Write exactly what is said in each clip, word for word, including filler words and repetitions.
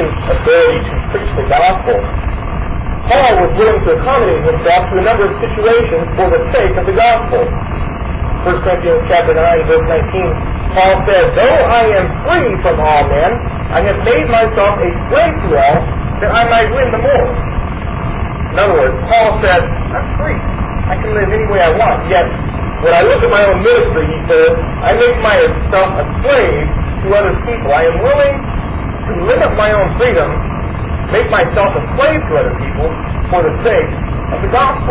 ability to preach the gospel, Paul was willing to accommodate himself to a number of situations for the sake of the gospel. First Corinthians chapter nine, verse nineteen, Paul said, "Though I am free from all men, I have made myself a slave to all, that I might win the more." In other words, Paul said, I'm free. I can live any way I want. Yet, when I look at my own ministry, he says, I make myself a slave to other people. I am willing to limit my own freedom, make myself a slave to other people for the sake of the gospel.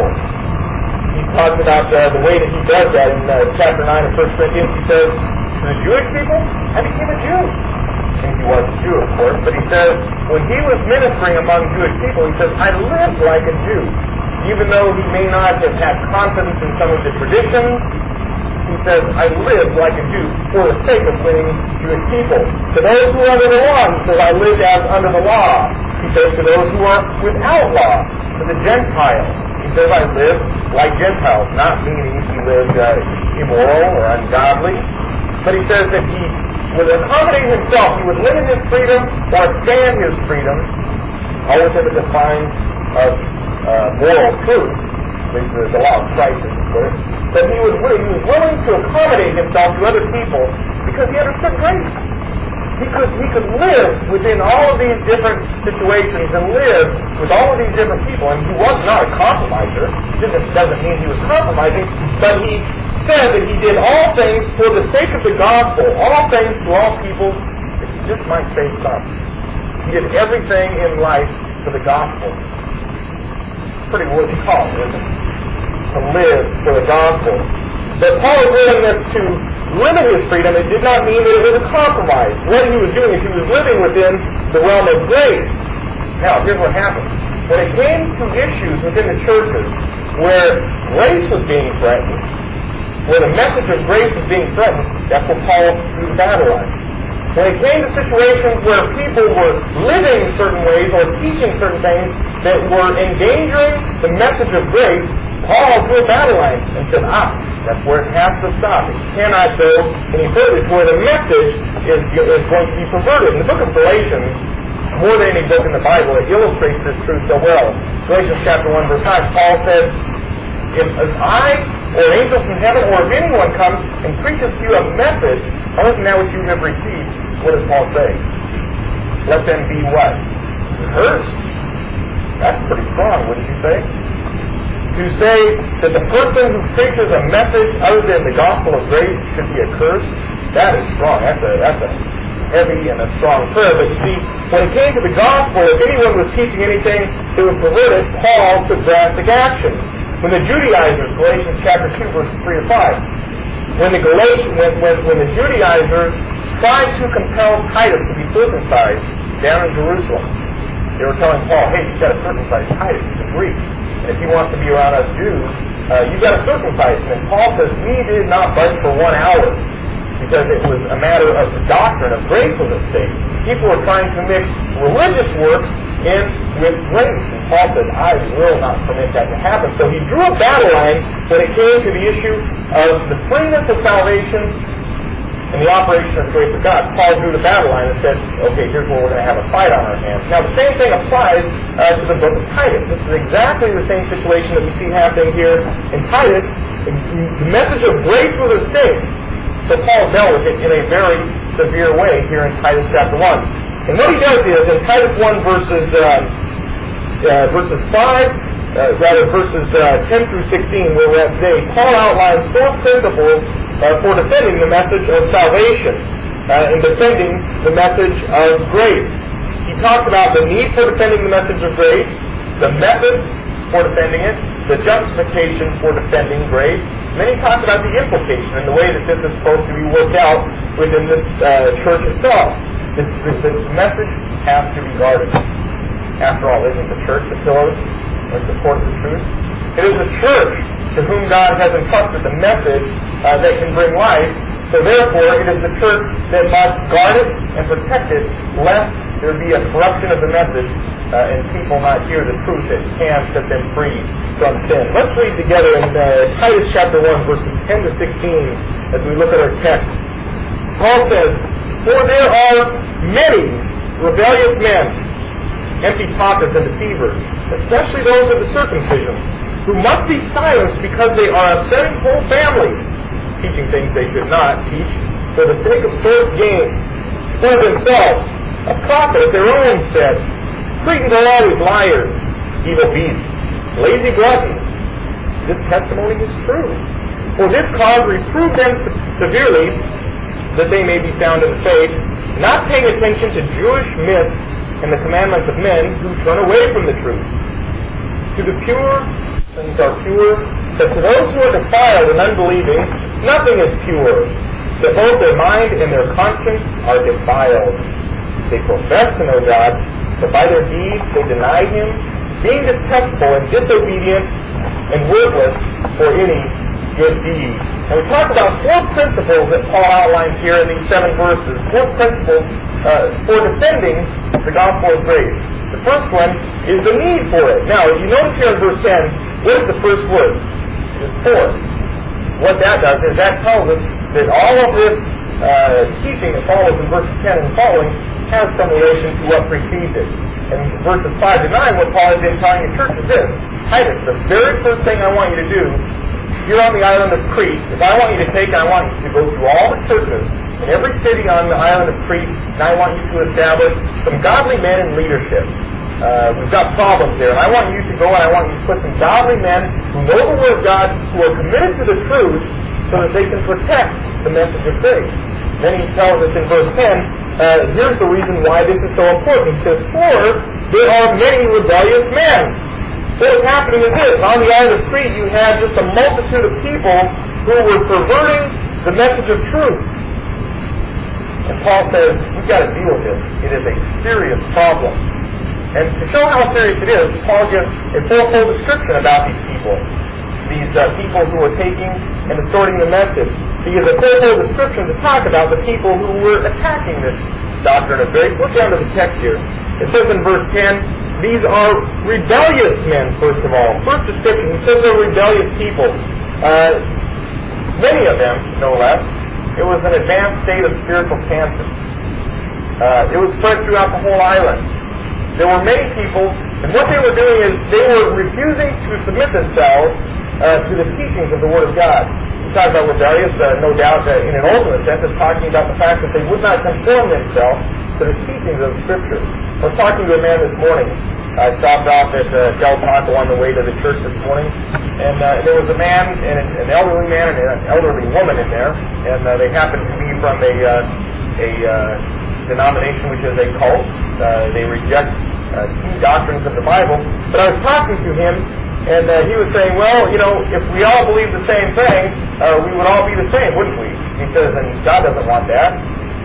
He talks about uh, the way that he does that in uh, chapter nine of First Corinthians. He says, to the Jewish people, I became a Jew. And he was a Jew, of course, but he says, when he was ministering among Jewish people, he says, I lived like a Jew. Even though he may not have had confidence in some of the traditions, he says, I lived like a Jew for the sake of winning Jewish people. To those who are under the law, he says, I lived as under the law. He says, to those who are without law, to the Gentiles, he says, I lived like Gentiles, not meaning he lived uh, immoral or ungodly, but he says that he would accommodate himself, he would limit his freedom or expand his freedom, always in the defines of uh, moral truth, which is the law of Christ, as it were. But he was, he was willing to accommodate himself to other people because he understood grace. He could, he could live within all of these different situations and live with all of these different people. And he was not a compromiser. It doesn't mean he was compromising, but he said that he did all things for the sake of the gospel, all things to all people, if he just might save some. He did everything in life for the gospel. Pretty worthy call, isn't it? To live for the gospel. But Paul's willingness to limit his freedom, it did not mean that it was a compromise. What he was doing is he was living within the realm of grace. Now, here's what happened. When it came to issues within the churches where grace was being threatened, where the message of grace was being threatened, that's what Paul drew the battle line. When it came to situations where people were living certain ways or teaching certain things that were endangering the message of grace, Paul drew a battle line and said, ah, that's where it has to stop. It cannot go any further. It's where the message is, is going to be perverted. In the book of Galatians, more than any book in the Bible, it illustrates this truth so well. Galatians chapter one, verse nine, Paul says, if, if I or an angel from heaven or if anyone comes and preaches to you a message other than that which you have received, what does Paul say? Let them be what? Cursed. That's pretty strong, wouldn't you say? To say that the person who preaches a message other than the gospel of grace should be accursed, that is strong. That's a, that's a heavy and a strong prayer. But you see, when it came to the gospel, if anyone was teaching anything that would pervert it, Paul took drastic action. When the Judaizers, Galatians chapter two, verses three to five, when the Galatians, when, when, when the Judaizers tried to compel Titus to be circumcised down in Jerusalem, they were telling Paul, hey, you've got to circumcise Titus, he's a Greek. And if he wants to be around us Jews, uh, you've got to circumcise him. And Paul says, we did not budge for one hour because it was a matter of the doctrine of grace was at stake. People were trying to mix religious works in with grace. And Paul said, I will not permit that to happen. So he drew a battle line when it came to the issue of the freeness of salvation and the operation of the grace of God. Paul drew the battle line and said, okay, here's where we're going to have a fight on our hands. Now, the same thing applies uh, to the book of Titus. This is exactly the same situation that we see happening here in Titus. The message of grace was at stake. So Paul dealt with it in a very severe way here in Titus chapter one. And what he does is, in Titus one verses, uh, uh, verses five, uh, rather verses uh, ten through sixteen, where we're at today, Paul outlines four principles Uh, for defending the message of salvation uh, and defending the message of grace. He talks about the need for defending the message of grace, the method for defending it, the justification for defending grace, and then he talks about the implication and the way that this is supposed to be worked out within the uh, church itself. This, this, this message has to be guarded. After all, isn't the church the pillar that supports the truth? It is the church to whom God has entrusted the message uh, that can bring life. So therefore, it is the church that must guard it and protect it, lest there be a corruption of the message uh, and people not hear the truth that can set them free from sin. Let's read together in uh, Titus chapter one, verses ten to sixteen, as we look at our text. Paul says, for there are many rebellious men, empty talkers and deceivers, especially those of the circumcision, who must be silenced because they are upsetting whole families, teaching things they should not teach, for the sake of sword gain, for themselves. A prophet of their own said, Cretans are always liars, evil beasts, lazy gluttons. This testimony is true. For this cause reprove them severely, that they may be found in the faith, not paying attention to Jewish myths and the commandments of men who turn away from the truth. To the pure, things are pure, but to those who are defiled and unbelieving, nothing is pure, that both their mind and their conscience are defiled. They profess to know God, but by their deeds they deny Him, being detestable and disobedient and worthless for any good deed. And we talk about four principles that Paul outlines here in these seven verses, four principles uh, for defending the gospel of grace. The first one is the need for it. Now, if you notice here in verse ten, what is the first word? It is for. What that does is that tells us that all of this uh, teaching that follows in verses ten and following has some relation to what precedes it. And verses five to nine, what Paul has been telling the church is this: Titus, the very first thing I want you to do, you're on the island of Crete. If I want you to take, I want you to go through all the churches in every city on the island of Crete, and I want you to establish some godly men in leadership. Uh, we've got problems there, and I want you to go and I want you to put some godly men who know the Word of God, who are committed to the truth, so that they can protect the message of faith. Then he tells us in verse ten, uh, here's the reason why this is so important. He says, for there are many rebellious men. What was happening is this: on the island of Crete, you had just a multitude of people who were perverting the message of truth. And Paul says, we've got to deal with this. It is a serious problem. And to show how serious it is, Paul gives a fourfold description about these people. These uh, people who are taking and distorting the message. He gives a fourfold description to talk about the people who were attacking this doctrine of grace. Look down to the text here. It says in verse ten, these are rebellious men, first of all. First description, he says they're rebellious people. Uh, many of them, no less. It was an advanced state of spiritual cancer. Uh, it was spread throughout the whole island. There were many people, and what they were doing is they were refusing to submit themselves uh, to the teachings of the Word of God. We talk about rebellious, uh, no doubt, uh, in an ultimate sense, it's talking about the fact that they would not conform themselves to the teachings of Scripture. I was talking to a man this morning. I stopped off at uh, Del Taco on the way to the church this morning, and uh, there was a man, and an elderly man, and an elderly woman in there, and uh, they happened to be from a uh, a uh, denomination which is a cult. Uh, they reject uh, key doctrines of the Bible. But I was talking to him, and uh, he was saying, well, you know, if we all believe the same thing, uh, we would all be the same, wouldn't we? He says, and God doesn't want that.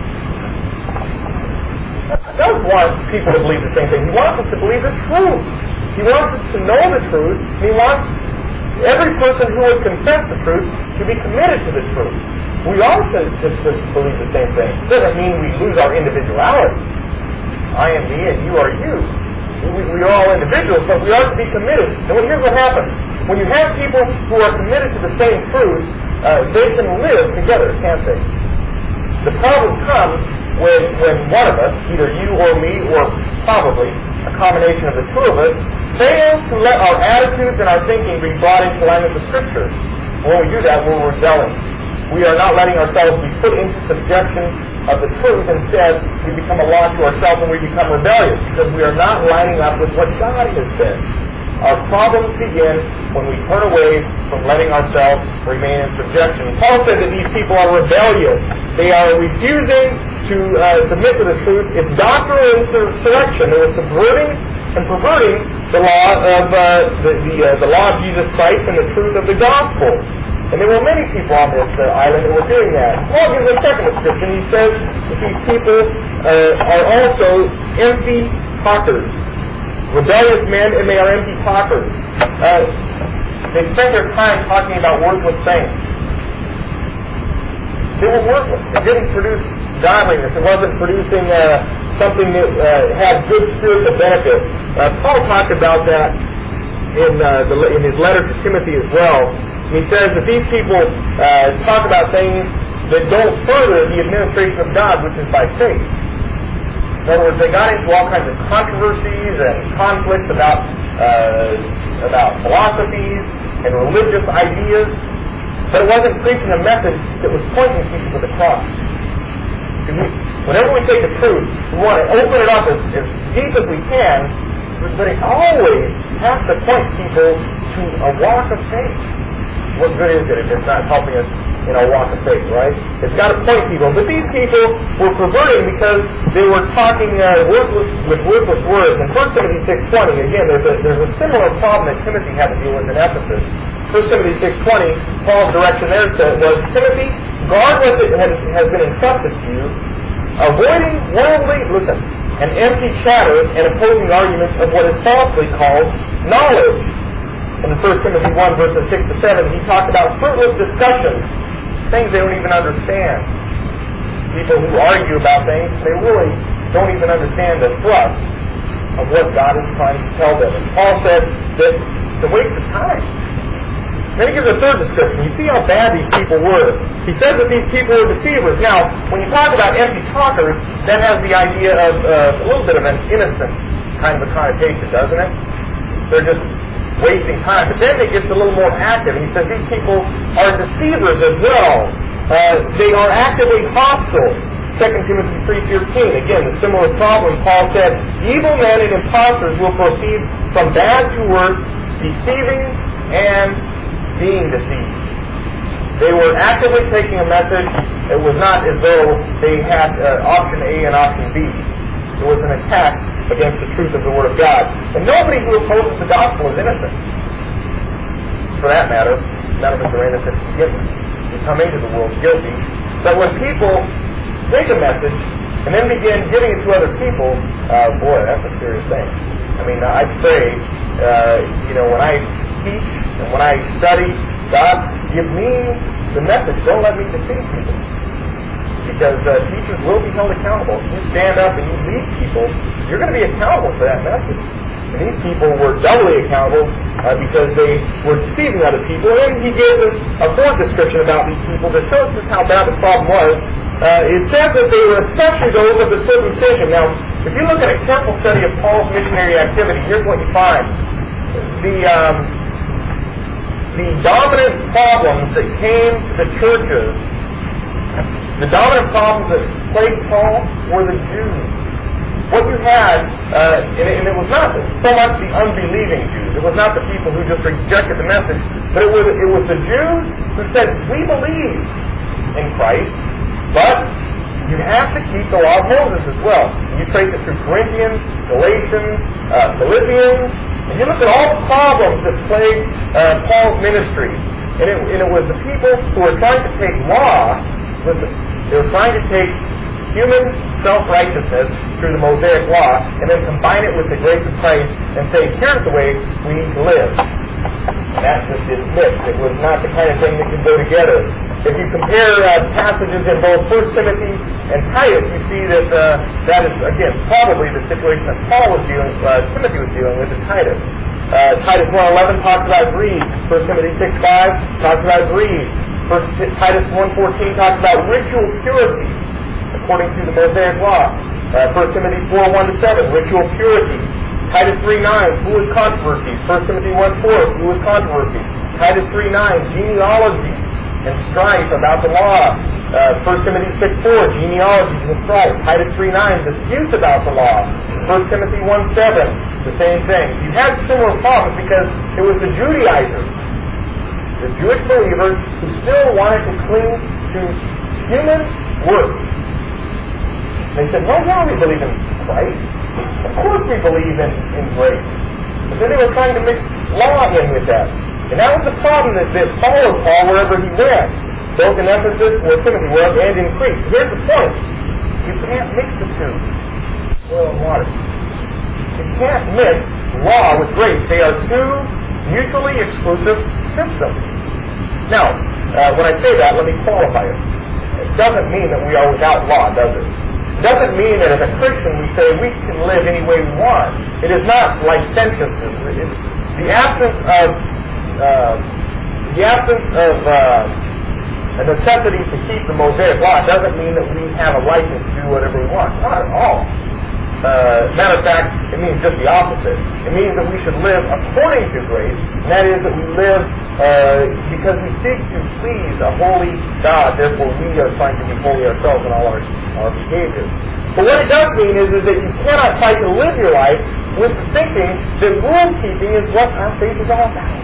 He does want people to believe the same thing. He wants us to believe the truth. He wants us to know the truth. And he wants every person who would confess the truth to be committed to the truth. We all should just believe the same thing. It doesn't mean we lose our individuality. I am me and you are you. We, we are all individuals, but we are to be committed. And when, here's what happens. When you have people who are committed to the same truth, uh, they can live together, can't they? The problem comes when, when one of us, either you or me, or probably a combination of the two of us, fails to let our attitudes and our thinking be brought into line with the Scriptures. When we do that, we're rebelling. We are not letting ourselves be put into subjection of the truth. Instead, we become a law to ourselves and we become rebellious because we are not lining up with what God has said. Our problems begin when we turn away from letting ourselves remain in subjection. Paul said that these people are rebellious. They are refusing to uh, submit to the truth. It's doctrinal insurrection. It was subverting and perverting the law of uh, the the, uh, the law of Jesus Christ and the truth of the gospel. And there were many people on this uh, island that were doing that. Paul gives a second description. He says that these people uh, are also empty talkers. Rebellious men, and they are empty talkers. Uh, they spent their time talking about worthless things. They were worthless. It didn't produce godliness. It wasn't producing uh, something that uh, had good spiritual benefit. Uh, Paul talked about that in, uh, the, in his letter to Timothy as well. He says that these people uh, talk about things that don't further the administration of God, which is by faith. In other words, they got into all kinds of controversies and conflicts about uh, about philosophies and religious ideas, but it wasn't preaching a message that was pointing people to the cross. We, whenever we take the truth, we want to open it up as, as deep as we can, but it always has to point people to a walk of faith. What good is it if it's not helping us in our walk of faith, right? It's got to point people. But these people were perverting because they were talking uh, worthless, with worthless words. In First Timothy six twenty, again, there's a, there's a similar problem that Timothy had to deal with in Ephesus. First Timothy six twenty, Paul's direction there was, Timothy, guard what has, has been entrusted to you, avoiding worldly, listen, and empty chatter and opposing arguments of what is falsely called knowledge. In First Timothy one, verses six to seven, he talked about fruitless discussions, things they don't even understand. People who argue about things, they really don't even understand the thrust of what God is trying to tell them. And Paul said that it's a waste of time. Then he gives a third description. You see how bad these people were. He says that these people were deceivers. Now, when you talk about empty talkers, that has the idea of uh, a little bit of an innocent kind of a connotation, doesn't it? They're just wasting time. But then it gets a little more active. And he says these people are deceivers as well. Uh, they are actively hostile. Second Timothy three fifteen, again, the similar problem. Paul said, evil men and impostors will proceed from bad to worse, deceiving and being deceived. They were actively taking a message. It was not as though they had uh, option A and option B. It was an attack against the truth of the Word of God. And nobody who opposes the gospel is innocent. For that matter, none of us are innocent to begin with. We come into the world guilty. But when people take a message and then begin giving it to other people, uh, boy, that's a serious thing. I mean, I pray, uh, you know, when I teach and when I study, God, give me the message. Don't let me deceive people. Because uh, teachers will be held accountable. If you stand up and you lead people, you're going to be accountable for that message. And these people were doubly accountable uh, because they were deceiving other people. And he gave us a fourth description about these people that shows us how bad the problem was. Uh, it says that they were especially those of the circumcision. Now, if you look at a careful study of Paul's missionary activity, here's what you find. The... Um, The dominant problems that came to the churches, the dominant problems that plagued Paul were the Jews. What you had, uh, and, it, and it was not so much the unbelieving Jews, it was not the people who just rejected the message, but it was, it was the Jews who said, we believe in Christ, but you have to keep the law of Moses as well. You trace it through Corinthians, Galatians, uh, Philippians, and you look at all the problems that plagued uh, Paul's ministry. And it, and it was the people who were trying to take law, listen, they were trying to take human self-righteousness through the Mosaic law and then combine it with the grace of Christ and say, here's the way we need to live. And that just didn't mix. It was not the kind of thing that could go together. If you compare uh, passages in both First Timothy and Titus, you see that uh, that is, again, probably the situation that Paul was dealing, uh, Timothy was dealing with in Titus. Uh, Titus one eleven talks about greed. First Timothy six five talks about greed. First Titus one fourteen talks about ritual purity, according to the Mosaic law. Uh, First Timothy four one to seven, ritual purity. Titus three nine, foolish controversies. First Timothy one four, foolish controversies. Titus three nine, genealogy and strife about the law. Uh, First Timothy six four, genealogies and strife. Titus three nine, disputes about the law. First Timothy one seven, the same thing. You had similar problems because it was the Judaizers, the Jewish believers, who still wanted to cling to human works. They said, well, yeah, we believe in Christ. Of course we believe in, in grace. But then they were trying to mix law in with that. And that was the problem that, that followed Paul wherever he went. Both in Ephesus, where Timothy was, and in Crete. Here's the point. You can't mix the two. Oil and water. You can't mix law with grace. They are two mutually exclusive systems. Now, uh, when I say that, let me qualify it. It doesn't mean that we are without law, does it? It doesn't mean that as a Christian we say we can live any way we want. It is not licentiousness. It's the absence of uh, the absence of uh, a necessity to keep the Mosaic law doesn't mean that we have a license to do whatever we want. Not at all. matter of fact, it means just the opposite. It means that we should live according to grace, and that is that we live uh, because we seek to please a holy God. Therefore, we are trying to be holy ourselves in all our, our behaviors. But what it does mean is, is that you cannot try to live your life with the thinking that rule-keeping is what our faith is all about.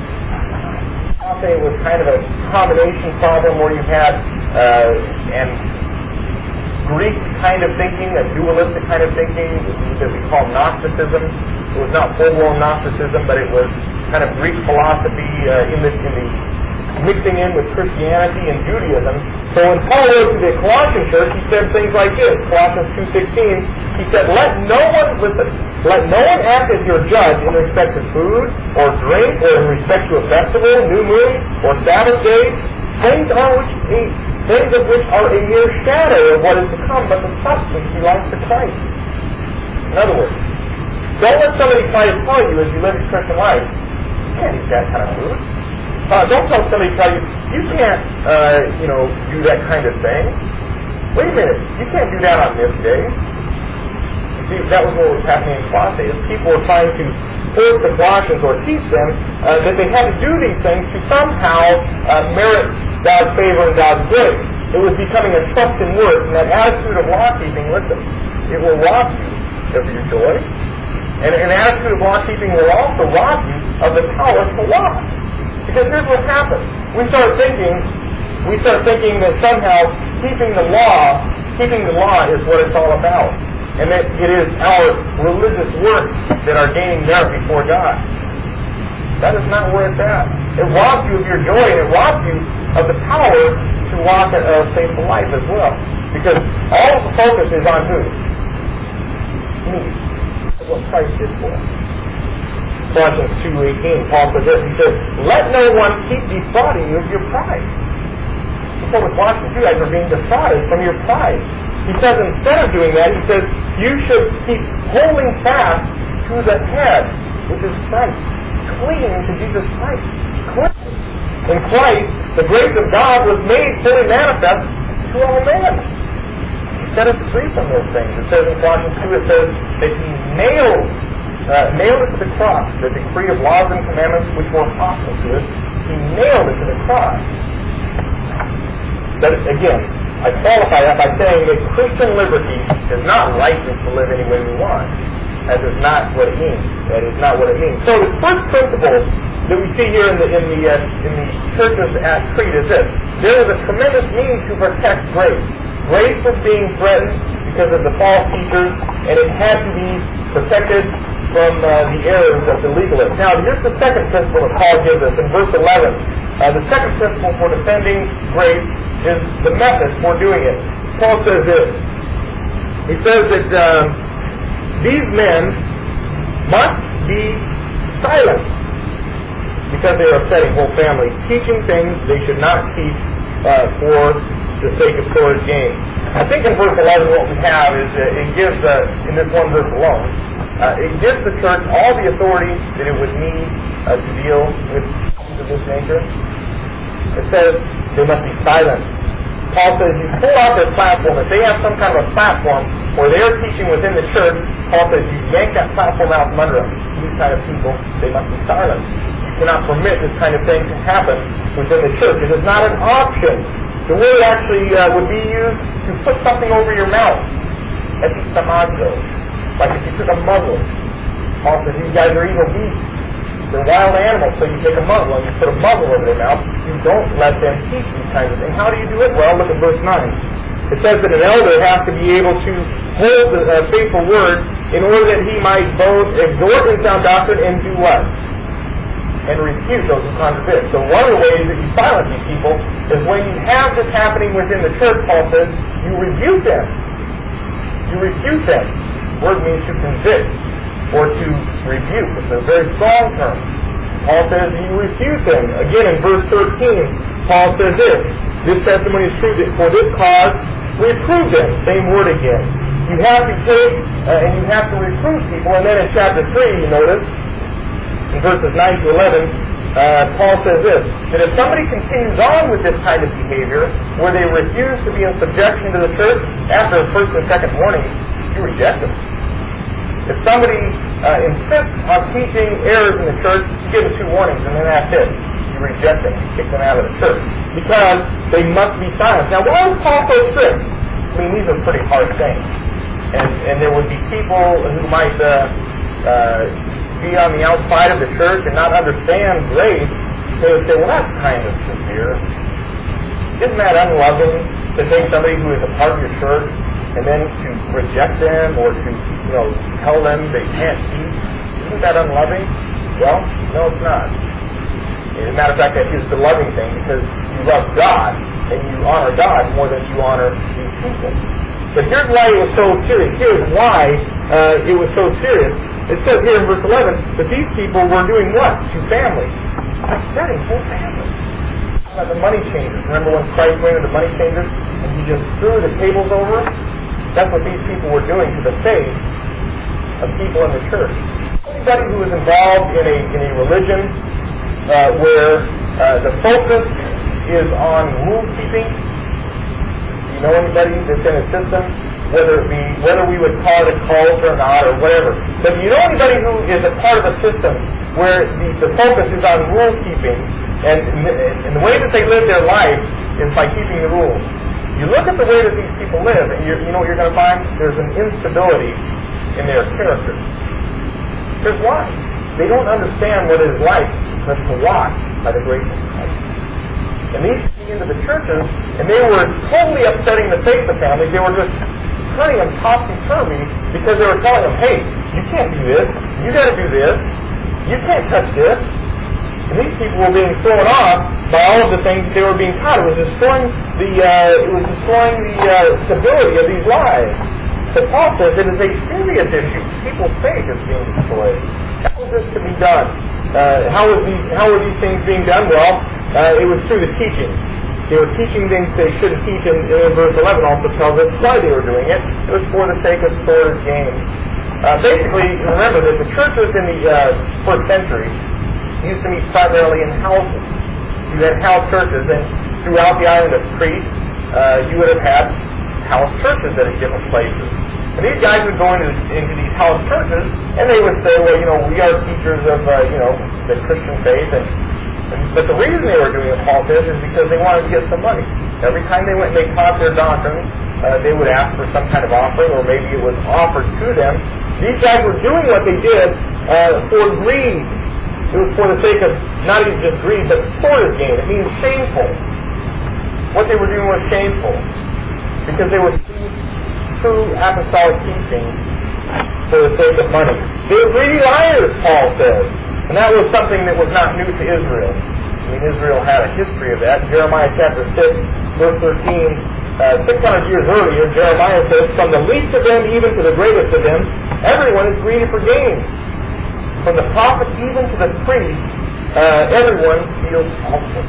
I'll say it was kind of a combination problem where you had uh, and Greek kind of thinking, a dualistic kind of thinking that we call Gnosticism. It was not full-blown Gnosticism, but it was kind of Greek philosophy uh, in the in the mixing in with Christianity and Judaism. So when Paul wrote to the Colossian church, he said things like this, Colossians two sixteen, he said, let no one, listen, let no one act as your judge in respect to food or drink or in respect to a festival, new moon, or Sabbath day, things on which eat, things of which are a mere shadow of what is to come, but the substance belongs to Christ. In other words, don't let somebody try to tell you as you live your Christian life, you can't eat that kind of food. Uh, don't tell somebody tell you, you can't, uh, you know, do that kind of thing. Wait a minute, you can't do that on this day. You see, that was what was happening in Colossae. People were trying to force the Colossians or teach them uh, that they had to do these things to somehow uh, merit God's favor and God's grace. It was becoming a trust in works, and that attitude of law-keeping, listen, it will rob you of your joy, and an attitude of law-keeping will also rob you of the power to law. Because here's what happens. We start thinking, we start thinking that somehow keeping the law, keeping the law is what it's all about. And that it is our religious works that are gaining merit before God. That is not where it's at. It robs you of your joy, and it robs you of the power to walk a faithful life as well. Because all of the focus is on who? Me. That's what Christ did for us. Colossians two eighteen, Paul says this, he says, let no one keep defrauding you of your pride. That's what Colossians, you guys are being defrauded from your pride. He says instead of doing that, he says, you should keep holding fast to the head, which is Christ. Clinging to Jesus Christ. Clinging. In Christ, the grace of God was made fully manifest to all men. He set us free from those things. It says in Colossians two, it says that he nailed Uh, nailed it to the cross, the decree of laws and commandments which were hostile to us. He nailed it to the cross. But again, I qualify that by saying that Christian liberty is not license to live any way we want. That is not what it means. That is not what it means. So the first principle that we see here in the in the uh, in the churches at Crete is this: there is a tremendous need to protect grace. Grace was being threatened because of the false teachers, and it had to be protected from uh, the errors of the legalists. Now, here's the second principle that Paul gives us in verse eleven. Uh, the second principle for defending grace is the method for doing it. Paul says this. He says that uh, these men must be silent because they are upsetting whole families, teaching things they should not teach uh, for the sake of sordid gain. I think in verse eleven what we have is uh, it gives, uh, in this one verse alone, uh, it gives the church all the authority that it would need uh, to deal with things of this nature. It says they must be silent. Paul says you pull out their platform. If they have some kind of a platform where they're teaching within the church, Paul says you yank that platform out from under them. These kind of people, they must be silent. You cannot permit this kind of thing to happen within the church. It is not an option. The word actually uh, would be used to put something over your mouth. Epistemagio. Like if you took a muzzle. Paul says these guys are evil beasts. They're wild animals, so you take a muzzle and you put a muzzle over their mouth. You don't let them teach these kinds of things. How do you do it? Well, look at verse nine. It says that an elder has to be able to hold the uh, faithful word in order that he might both exhort in sound doctrine and do what? And refute those who contradict. So one of the ways that you silence these people is when you have this happening within the church, Paul says, you rebuke them. You refute them. The word means to convict or to rebuke. It's a very strong term. Paul says you refute them. Again, in verse thirteen, Paul says this, this testimony is true that for this cause, reprove them. Same word again. You have to take uh, and you have to reprove people. And then in chapter three, you notice, in verses nine to eleven, uh, Paul says this, that if somebody continues on with this kind of behavior, where they refuse to be in subjection to the church, after the first and second warning, you reject them. If somebody uh, insists on teaching errors in the church, you give them two warnings, and then that's it. You reject them, you kick them out of the church, because they must be silenced. Now, why was Paul so strict? I mean, these are pretty hard things. And, and there would be people who might uh, uh, be on the outside of the church and not understand grace. They would say, well, that's kind of severe. Isn't that unloving to take somebody who is a part of your church and then to reject them or to, you know, tell them they can't teach? Isn't that unloving? Well, no, it's not. As a matter of fact, that is the loving thing, because you love God and you honor God more than you honor these people. But here's why it was so serious. Here's why uh, it was so serious. It says here in verse eleven that these people were doing what to families? Upsetting whole families. Uh, the money changers. Remember when Christ went to the money changers and he just threw the tables over? That's what these people were doing to the faith of people in the church. Anybody who is involved in a in a religion uh, where uh, the focus is on rule keeping. Do you know anybody that's in a system, whether it be whether we would call it a cult or not or whatever? But do you know anybody who is a part of a system where the, the focus is on rule keeping, and, and the way that they live their life is by keeping the rules? You look at the way that these people live, and you're, you know what you're going to find? There's an instability in their character. Here's why. They don't understand what it is like but to walk by the grace of Christ. And these came into the churches, and they were totally upsetting the faith of families. They were just turning them topsy-turvy because they were telling them, hey, you can't do this. You got to do this. You can't touch this. And these people were being thrown off by all of the things that they were being taught. It was destroying the uh, it was destroying the uh, stability of these lives. So Paul says it is a serious issue. People's faith is being destroyed. How was this to be done? Uh, how was these how were these things being done? Well, uh, it was through the teaching. They were teaching things they shouldn't teach, and in verse eleven also tells us why they were doing it. It was for the sake of sordid gain. Uh, basically, remember that the churches in the uh, first century used to meet primarily in houses. You had house churches, and throughout the island of Crete, uh, you would have had house churches at different places. And these guys would go into, into these house churches, and they would say, well, you know, we are teachers of, uh, you know, the Christian faith, and, and but the reason they were doing it, Paul says, is because they wanted to get some money. Every time they went and they taught their doctrine, uh, they would ask for some kind of offering, or maybe it was offered to them. These guys were doing what they did uh, for greed. It was for the sake of not even just greed, but sordid gain. It means shameful. What they were doing was shameful because they were true apostolic teaching for the sake of money. They were greedy liars, Paul says. And that was something that was not new to Israel. I mean, Israel had a history of that. Jeremiah chapter six, verse thirteen, uh, six hundred years earlier, Jeremiah says, from the least of them even to the greatest of them, everyone is greedy for gain. From the prophet even to the priest, uh, everyone feels awful.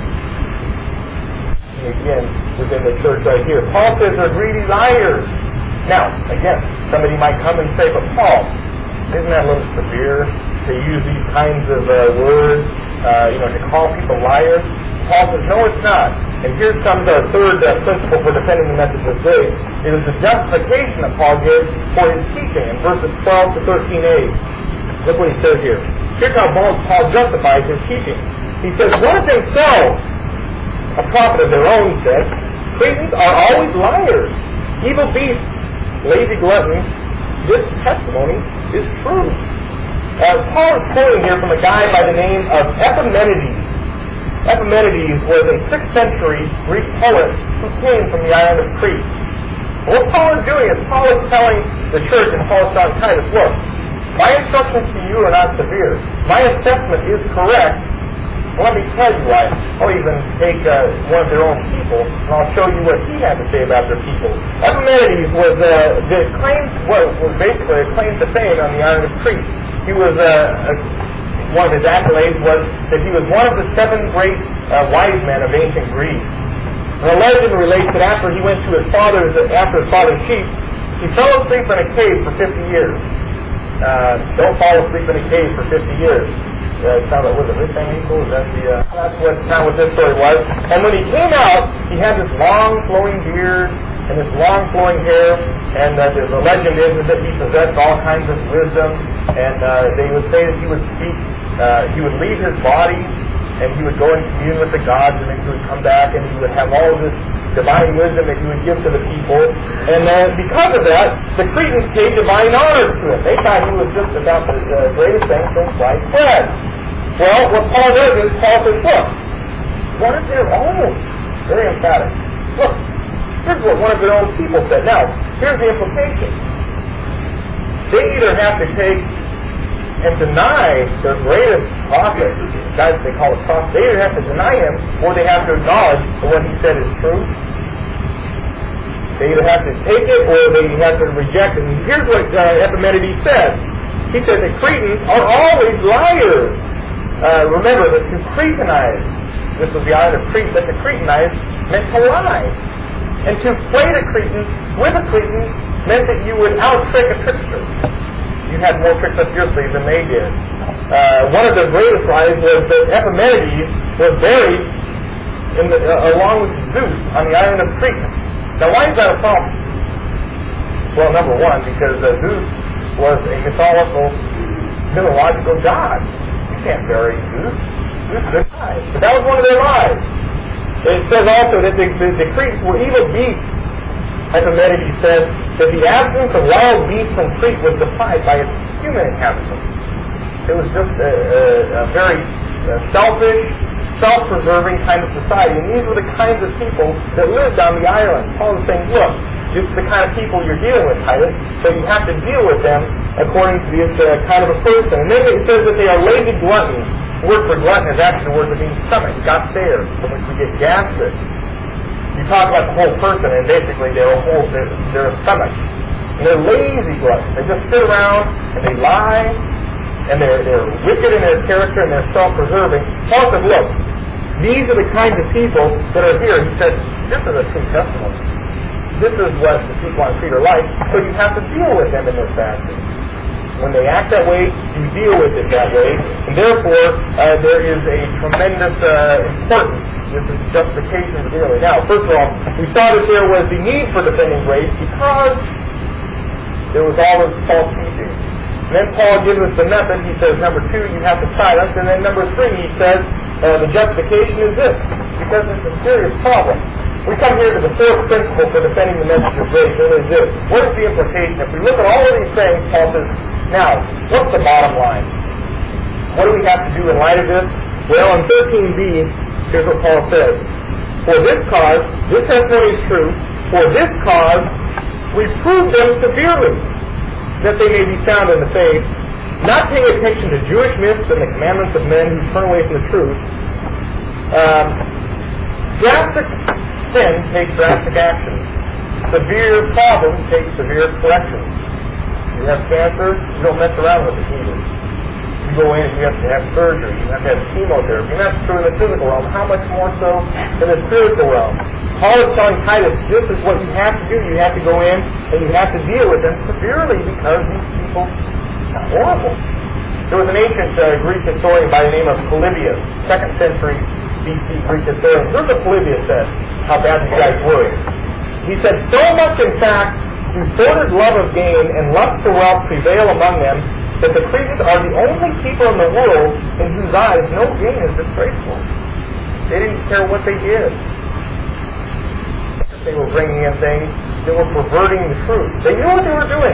Again, within the church right here, Paul says they're greedy liars. Now, again, somebody might come and say, but Paul, isn't that a little severe to use these kinds of uh, words, uh, you know, to call people liars? Paul says, no, it's not. And here comes our third uh, principle for defending the message of grace. It is the justification that Paul gives for his teaching in verses twelve to thirteen a. Look what he says here. Here's how Paul justifies his teaching. He says, one of themselves, a prophet of their own, said, Cretans are always liars, evil beasts, lazy gluttons. This testimony is true. Uh, Paul is quoting here from a guy by the name of Epimenides. Epimenides was a sixth century Greek poet who came from the island of Crete. What Paul is doing is Paul is telling the church in Paul's son Titus, look, my instructions to you are not severe. My assessment is correct. Well, let me tell you why. I'll even take uh, one of their own people, and I'll show you what he had to say about their people. Epimenides was uh, the claim, well, was basically a claim to fame on the island of Crete. He was uh, a, one of his accolades was that he was one of the seven great uh, wise men of ancient Greece. And a legend relates that after he went to his father's, after his father's sheep, he fell asleep in a cave for fifty years. Uh, don't fall asleep in a cave for fifty years. Uh, it sounds like, was it this thing equal? Is that the, uh, that's what, kind of what this story was. And when he came out, he had this long flowing beard, and his long flowing hair, and uh, the, the legend is that he possessed all kinds of wisdom, and uh, they would say that he would speak, uh, he would leave his body, and he would go and commune with the gods, and then he would come back, and he would have all this divine wisdom that he would give to the people. And uh, because of that, the Cretans paid divine honors to him. They thought he was just about the uh, greatest thing since sliced bread. Well, what Paul does is Paul says, look, what if their own? Very emphatic. Look, here's what one of their own people said. Now, here's the implication. They either have to take and deny their greatest prophet, guys they call it prophet, they either have to deny him or they have to acknowledge that what he said is true. They either have to take it or they have to reject it. And here's what uh, Epimenides says. He says that Cretans are always liars. Uh, remember that to Cretanize, this was the island of Crete, that to Cretanize meant to lie. And to play the Cretan with a Cretan meant that you would out-trick a trickster. You had more tricks up your sleeve than they did. Uh, one of the greatest lies was that Epimenides was buried in the, uh, along with Zeus on the island of Crete. Now, why is that a problem? Well, number one, because uh, Zeus was a mythological, mythological god. You can't bury Zeus. Zeus is a god. But that was one of their lies. It says also that the, the, the Cretans were evil beasts. Epimenides says that the absence of wild beasts from Crete was defied by its human inhabitants. It was just a, a, a very uh, selfish, self-preserving kind of society. And these were the kinds of people that lived on the island. Paul is saying, look, this is the kind of people you're dealing with, Titus, so you have to deal with them according to this uh, kind of a person. And then it says that they are lazy gluttons. The word for glutton is actually the word that means stomach, gaster, from which we get gastric. You talk about the whole person, and basically they're a whole, they're, they're a stomach. And they're lazy gluttons. They just sit around, and they lie, and they're, they're wicked in their character, and they're self-preserving. Paul said, look, these are the kinds of people that are here. He said, this is a true testimony. This is what the people on Crete are like, so you have to deal with them in their fasting. When they act that way, you deal with it that way, and therefore uh, there is a tremendous uh, importance. This is justification of the dealing. Now, first of all, we saw that there was the need for defending grace because there was all this false teaching. And then Paul gives us the method. He says, number two, you have to silence. And then number three, he says, uh, the justification is this, because it's a serious problem. We come here to the fourth principle for defending the message of grace, and it is this. What is the implication? If we look at all of these things, Paul says, now, what's the bottom line? What do we have to do in light of this? Well, in thirteen b, here's what Paul says. For this cause, this testimony is true, for this cause, we prove them severely, that they may be sound in the faith, not paying attention to Jewish myths and the commandments of men who turn away from the truth. Um, drastic sin takes drastic action. Severe problems take severe corrections. You have cancer, you don't mess around with it either. You go in and you have to have surgery, you have to have chemotherapy, and that's true in the physical realm. How much more so in the spiritual realm? Paul is telling Titus, this is what you have to do. You have to go in and you have to deal with them severely because these people are horrible. There was an ancient uh, Greek historian by the name of Polybius, second century B C Greek historian. Here's what Polybius said, how bad these guys were. He said, so much in fact do sordid love of gain and lust for wealth prevail among them that the Cretans are the only people in the world in whose eyes no gain is disgraceful. They didn't care what they did. They were bringing in things that were perverting the truth. They knew what they were doing.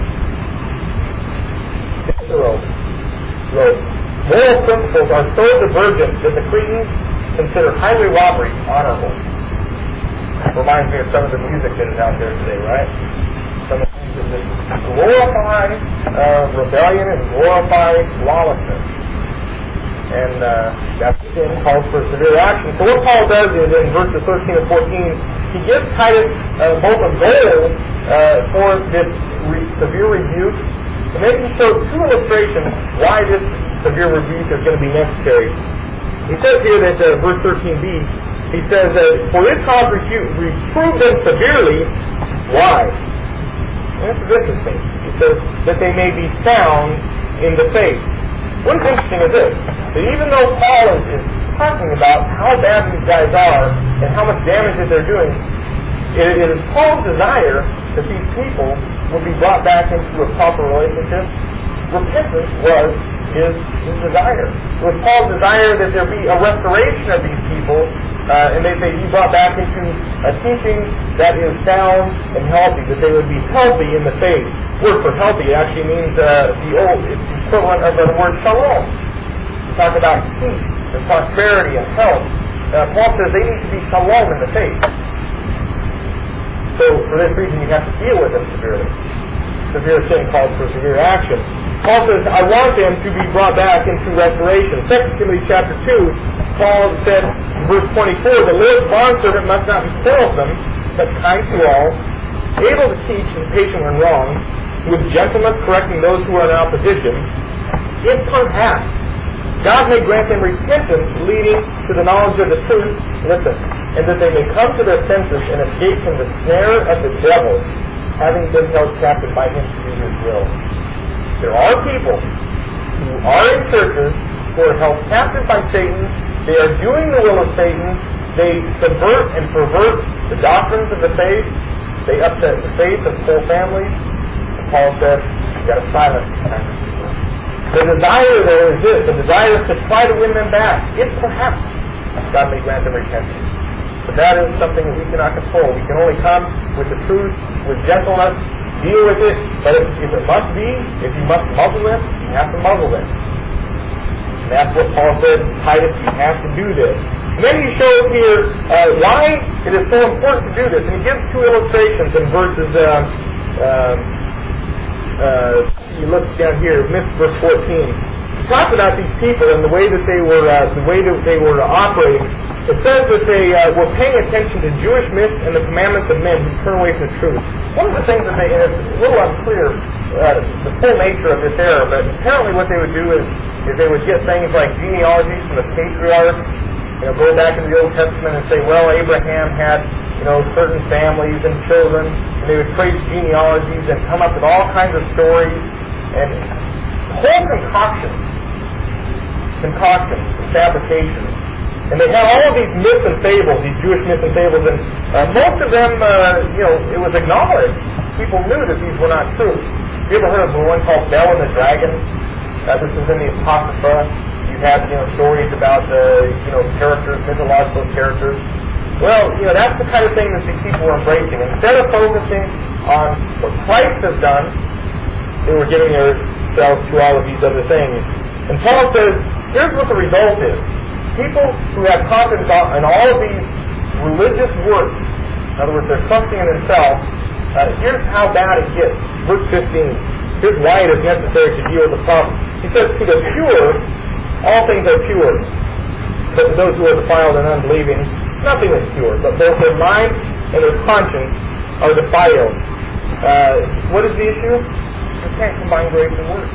Cicero wrote, moral principles are so divergent that the Cretans consider highway robbery honorable. Reminds me of some of the music that is out there today, right? Some of the things that glorify uh, rebellion and glorify lawlessness. And uh, that sin calls for severe action. So what Paul does is in verses thirteen and fourteen, he gives Titus uh, both a goal uh, for this re- severe rebuke, and then he shows two illustrations why this severe rebuke is going to be necessary. He says here that uh, verse thirteen b, he says, uh, for this cause reprove them severely. Why? And this is interesting. He says that they may be sound in the faith. What is interesting is this, that even though Paul is, is talking about how bad these guys are and how much damage that they're doing, it, it is Paul's desire that these people would be brought back into a proper relationship. Repentance was his, his desire. It was Paul's desire that there be a restoration of these people, uh, and they may be brought back into a teaching that is sound and healthy, that they would be healthy in the faith. The word for healthy actually means uh, the old, it's the equivalent of the word shalom. We talk about peace and prosperity and health. Uh, Paul says they need to be shalom in the faith. So for this reason you have to deal with them severely. Severe sin calls for severe action. Paul says, I want them to be brought back into restoration. Second Timothy chapter two, Paul said in verse twenty-four, the Lord's bondservant must not be quarrelsome, but kind to all, able to teach and patient when wrong, with gentleness correcting those who are in opposition, if perhaps God may grant them repentance leading to the knowledge of the truth, listen, and that they may come to their senses and escape from the snare of the devil, having been held captive by him to do his will. There are people who are in churches who are held captive by Satan. They are doing the will of Satan. They subvert and pervert the doctrines of the faith. They upset the faith of whole families. And Paul said, you've got to silence these kinds of people. The desire there is this. The desire is to try to win them back, if perhaps God may grant them repentance. But that is something that we cannot control. We can only come with the truth, with gentleness, deal with it. But if, if it must be, if you must muzzle them, you have to muzzle them. And that's what Paul said, Titus, you have to do this. And then he shows here uh, why it is so important to do this. And he gives two illustrations in verses, uh, uh, uh, you look down here, verse fourteen. He talks about these people and the way that they were, uh, the way that they were operating. It says that they uh, were paying attention to Jewish myths and the commandments of men who turn away from the truth. One of the things that they, and it's a little unclear, uh, the full nature of this error, but apparently what they would do is, is they would get things like genealogies from the patriarchs, you know, go back into the Old Testament and say, well, Abraham had, you know, certain families and children, and they would trace genealogies and come up with all kinds of stories, and whole concoctions, concoctions, fabrications. And they had all of these myths and fables, these Jewish myths and fables, and uh, most of them, uh, you know, it was acknowledged. People knew that these were not true. Have you ever heard of the one called Bel and the Dragon? Uh, this is in the Apocrypha. You have, you know, stories about, uh, you know, characters, mythological characters. Well, you know, that's the kind of thing that these people were embracing. Instead of focusing on what Christ has done, they were giving themselves to all of these other things. And Paul says, here's what the result is. People who have confidence in all of these religious works, in other words, they're trusting in themselves, uh, here's how bad it gets. Verse fifteen. Here's why it is necessary to deal with the problem. He says, to the pure, all things are pure. But to those who are defiled and unbelieving, nothing is pure. But both their mind and their conscience are defiled. Uh, what is the issue? You can't combine grace and works.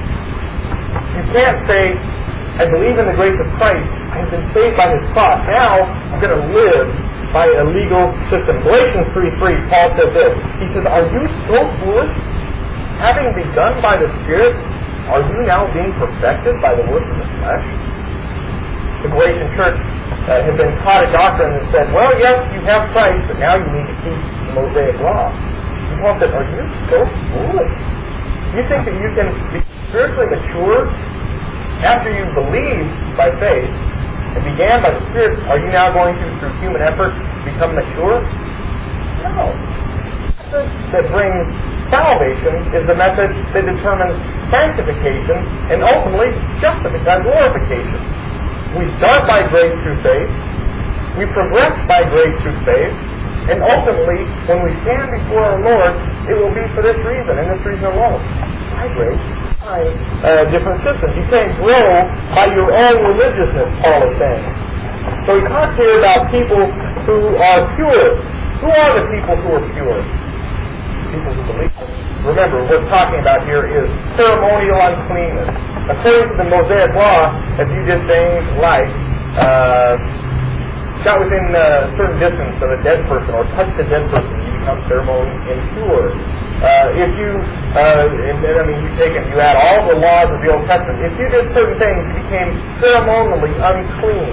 You can't say, I believe in the grace of Christ. I have been saved by His cross. Now I'm going to live by a legal system. Galatians three three, Paul says this. He says, are you so foolish? Having begun by the Spirit, are you now being perfected by the works of the flesh? The Galatian church uh, had been taught a doctrine that said, well, yes, you have Christ, but now you need to keep the Mosaic law. And Paul said, are you so foolish? You think that you can be spiritually mature after you believed by faith and began by the Spirit? Are you now going to, through human effort, become mature? No. The message that brings salvation is the message that determines sanctification and ultimately justification, glorification. We start by grace through faith. We progress by grace through faith. And ultimately, when we stand before our Lord, it will be for this reason, and this reason alone. By grace, by uh, different systems. You can't grow by your own religiousness, Paul is saying. So he talks here about people who are pure. Who are the people who are pure? People who believe. Remember, what we're talking about here is ceremonial uncleanness. According to the Mosaic law, if you did things like uh, got within a certain distance of a dead person or touched a dead person, you become ceremonially impure. Uh, if you, uh, and then, I mean, you take it, you add all the laws of the Old Testament. If you did certain things, you became ceremonially unclean.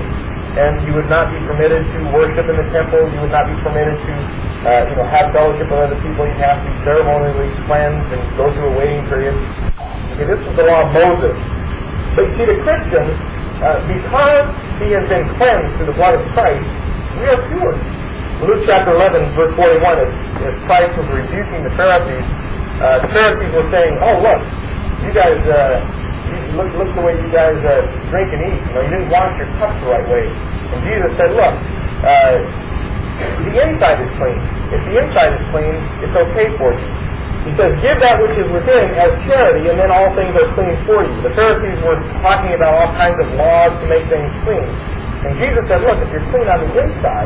and you would not be permitted to worship in the temple. You would not be permitted to, uh, you know, have fellowship with other people. You'd have to be ceremonially cleansed and go through a waiting period. Okay, this was the law of Moses. But you see, the Christians, uh, because he has been cleansed through the blood of Christ, we are pure. Luke chapter eleven, verse forty-one, as, as Christ was rebuking the Pharisees, uh, the Pharisees were saying, "Oh, look, you guys, uh, you, look, look the way you guys uh, drink and eat. You know, you didn't wash your cups the right way." And Jesus said, "Look, uh, the inside is clean. If the inside is clean, it's okay for you." He says, "Give that which is within as charity, and then all things are clean for you." The Pharisees were talking about all kinds of laws to make things clean. And Jesus said, "Look, if you're clean on the inside,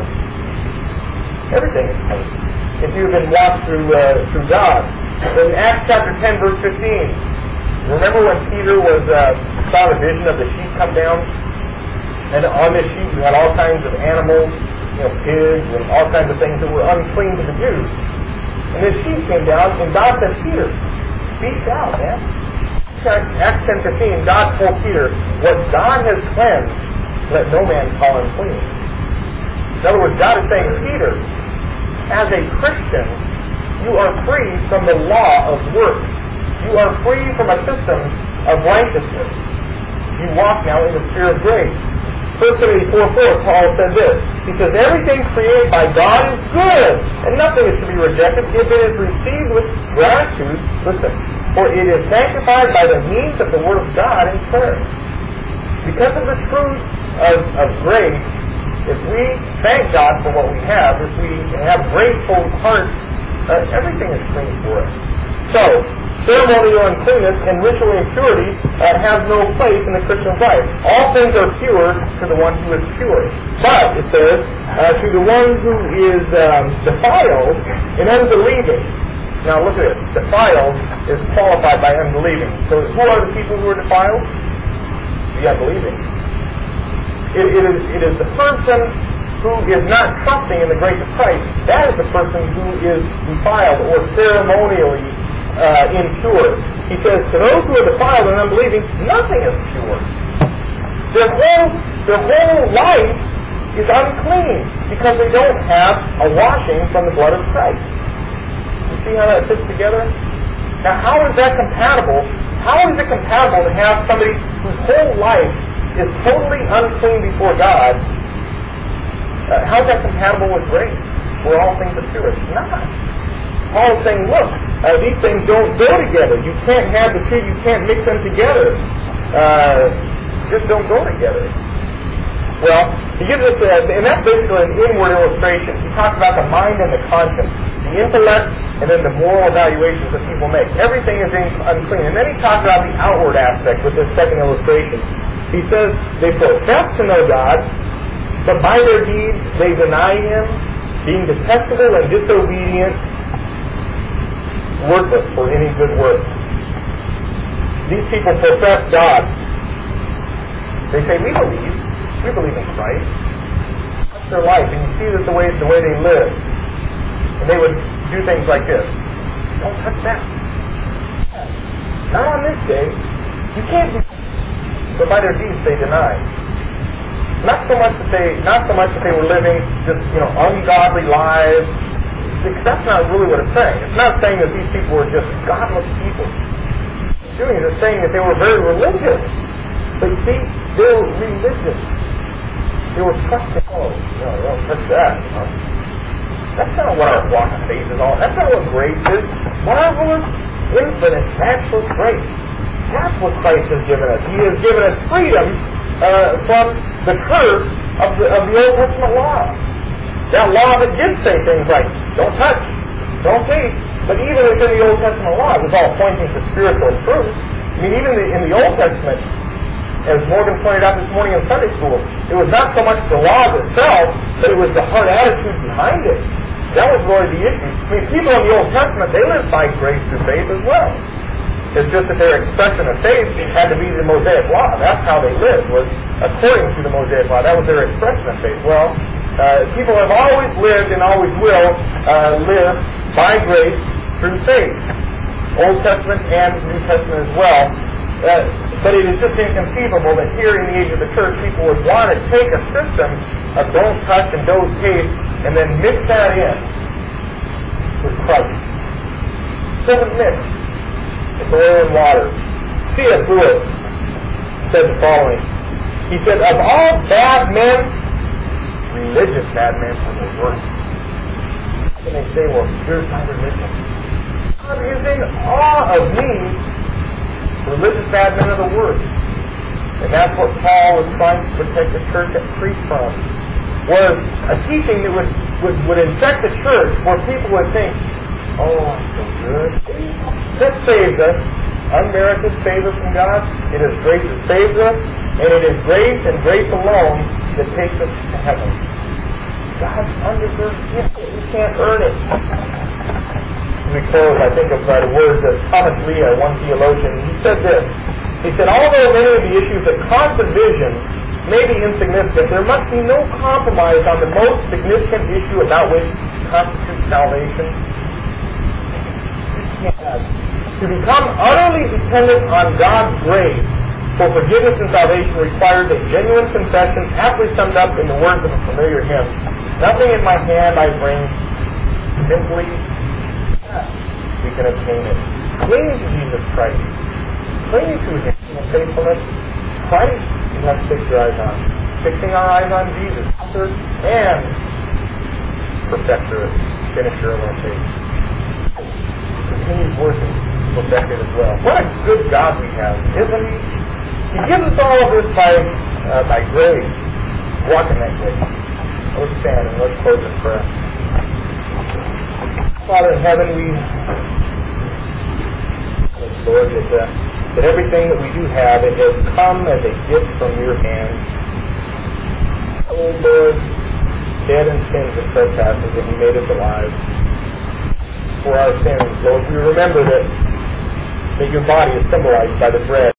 everything is clean. If you've been washed through uh, through God." In Acts chapter ten, verse fifteen, remember when Peter was uh, saw the vision of the sheep come down, and on this sheep you had all kinds of animals, you know, pigs and all kinds of things that were unclean to the Jews. And this sheep came down, and God said, "Peter, speak out, man." Acts ten fifteen, God told Peter, "What God has cleansed, let no man call unclean." In other words, God is saying, Peter, as a Christian, you are free from the law of works. You are free from a system of righteousness. You walk now in the spirit of grace. First Timothy four four, Paul said this. He says, "Everything created by God is good, and nothing is to be rejected if it is received with gratitude." Listen, "for it is sanctified by the means of the word of God in prayer." Because of the truth of, of grace, if we thank God for what we have, if we have grateful hearts, uh, everything is clean for us. So, ceremonial uncleanness and ritual impurity uh, have no place in the Christian life. All things are pure to the one who is pure. But, it says, uh, to the one who is um, defiled and unbelieving. Now look at it. Defiled is qualified by unbelieving. So who are the people who are defiled? The unbelieving. It, it, is, it is the person who is not trusting in the grace of Christ. That is the person who is defiled or ceremonially uh, impure. He says, to those who are defiled and unbelieving, nothing is pure. Their whole, their whole life is unclean because they don't have a washing from the blood of Christ. You see how that fits together? Now, how is that compatible? How is it compatible to have somebody whose whole life is totally unclean before God? Uh, how is that compatible with grace, where all things are pure? It's not. Paul is saying, look, uh, these things don't go together. You can't have the two. You can't mix them together. Uh, just don't go together. Well, he gives us, a, and that's basically an inward illustration. He talks about the mind and the conscience, the intellect, and then the moral evaluations that people make. Everything is in, unclean. And then he talks about the outward aspect with this second illustration. He says they profess to know God, but by their deeds they deny Him, being detestable and disobedient, worthless for any good work. These people profess God. They say, we believe. We believe in Christ. That's their life. And you see that the way, the way they live. And they would do things like this. Don't touch that. Not on this day. You can't do that. But by their deeds they deny. Not so much that they not so much that they were living just, you know, ungodly lives. Because that's not really what it's saying. It's not saying that these people were just godless people. It's doing it. It's saying that they were very religious. But you see, they were religious. They were trusting. Oh, no, don't touch that. You know? That's not what our walk of faith is all. That's not what grace is. Marvelous, infinite, matchless grace. That's what Christ has given us. He has given us freedom uh, from the curse of the, of the Old Testament law. That law that did say things like, don't touch, don't taste. But even within the Old Testament law, it was all pointing to spiritual truth. I mean, even the, in the Old Testament, as Morgan pointed out this morning in Sunday school, it was not so much the law itself, but it was the heart attitude behind it. That was really the issue. I mean, people in the Old Testament, they lived by grace through faith as well. It's just that their expression of faith had to be the Mosaic law. That's how they lived, was according to the Mosaic law. That was their expression of faith. Well, uh, people have always lived and always will uh, live by grace through faith. Old Testament and New Testament as well. Uh, but it is just inconceivable that here in the age of the church, people would want to take a system of don't touch and don't taste and then mix that in with Christ. It doesn't mix. It's oil and water. C S Lewis said the following. He said, of all bad men, religious bad men are the worst. And they say, well, here's my religion. God is in awe of me. Religious bad men are the worst. And that's what Paul was trying to protect the church at Crete from. Was a teaching that would, would, would infect the church where people would think, oh, I'm so good. This saves us. Unmerited favor from God. It is grace that saves us. And it is grace and grace alone that takes us to heaven. God's undeserved gift. We can't earn it. We close, I think, of the words of Thomas Leah, one theologian. He said this. He said, although many of the issues that cause division may be insignificant, there must be no compromise on the most significant issue about which constitutes salvation. To become utterly dependent on God's grace for forgiveness and salvation requires a genuine confession, aptly summed up in the words of a familiar hymn. Nothing in my hand I bring, simply we can obtain it. Cling to Jesus Christ. Cling to Him in faithfulness. Christ you have to fix your eyes on. Fixing our eyes on Jesus, author and perfecter, finisher of our faith. Continues working, perfected as well. What a good God we have, isn't He? He gives us all of this by uh, by grace. Walk in that grace. Let's stand and let's close in prayer. Father in heaven, we Lord, that, uh, that everything that we do have, it has come as a gift from your hand. Oh Lord, dead in sins and trespasses, and you made us alive for our sins. Lord, we remember that, that your body is symbolized by the bread.